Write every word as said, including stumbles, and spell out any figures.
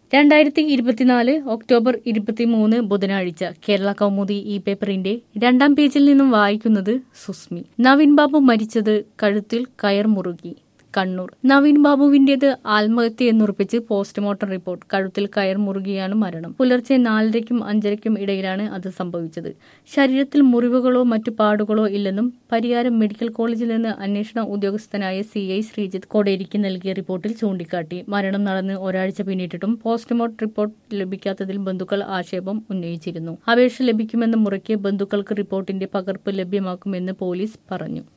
രണ്ടായിരത്തി ഇരുപത്തിനാല് ഒക്ടോബർ ഇരുപത്തിമൂന്ന് ബുധനാഴ്ച കേരള കൗമുദി ഈ പേപ്പറിന്റെ രണ്ടാം പേജിൽ നിന്നും വായിക്കുന്നത് സുസ്മി. നവീൻ ബാബു മരിച്ചത് കഴുത്തിൽ കയർ മുറുകി. കണ്ണൂർ. നവീൻ ബാബുവിന്റേത് ആത്മഹത്യയെന്നുറപ്പിച്ച് പോസ്റ്റ്മോർട്ടം റിപ്പോർട്ട്. കഴുത്തിൽ കയർ മുറുകിയാണ് മരണം. പുലർച്ചെ നാലരയ്ക്കും അഞ്ചരയ്ക്കും ഇടയിലാണ് അത് സംഭവിച്ചത്. ശരീരത്തിൽ മുറിവുകളോ മറ്റു പാടുകളോ ഇല്ലെന്നും പരിയാരം മെഡിക്കൽ കോളേജിൽ നിന്ന് അന്വേഷണ ഉദ്യോഗസ്ഥനായ സി ഐ ശ്രീജിത്ത് കോടേരിക്ക് നൽകിയ റിപ്പോർട്ടിൽ ചൂണ്ടിക്കാട്ടി. മരണം നടന്ന് ഒരാഴ്ച പിന്നിട്ടിട്ടും പോസ്റ്റ്മോർട്ടം റിപ്പോർട്ട് ലഭിക്കാത്തതിൽ ബന്ധുക്കൾ ആക്ഷേപം ഉന്നയിച്ചിരുന്നു. അപേക്ഷ ലഭിക്കുമെന്ന മുറയ്ക്ക് ബന്ധുക്കൾക്ക് റിപ്പോർട്ടിന്റെ പകർപ്പ് ലഭ്യമാക്കുമെന്ന് പോലീസ് പറഞ്ഞു.